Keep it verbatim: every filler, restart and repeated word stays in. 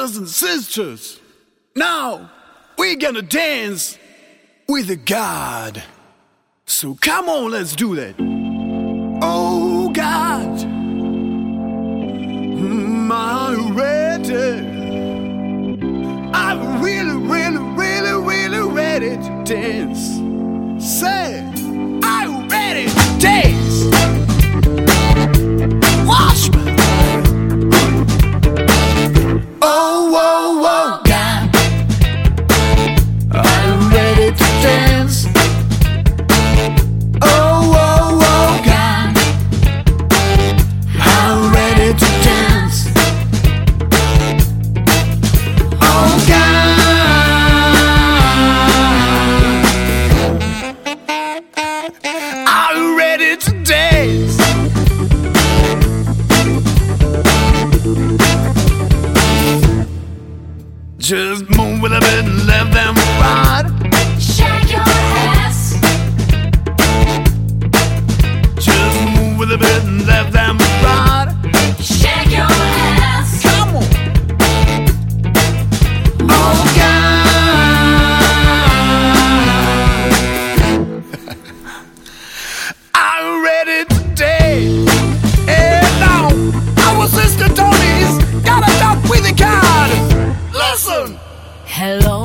brothers and sisters, now we're gonna dance with a God. So come on, let's do that. Oh God, mm, I'm ready. I'm really, really, really, really ready to dance. Say, I'm ready to dance. Watch me. Oh, whoa, whoa, God, I'm ready to dance. Oh, whoa, whoa, God, I'm ready to dance. Oh, God, I'm ready to dance. Just move with a bit and left and right. Shake your ass. Just move with a bit and left and right. Shake your ass. Come on. Oh God, I'm ready today. And now our sister Tony's gotta talk with the God. Listen. Hello.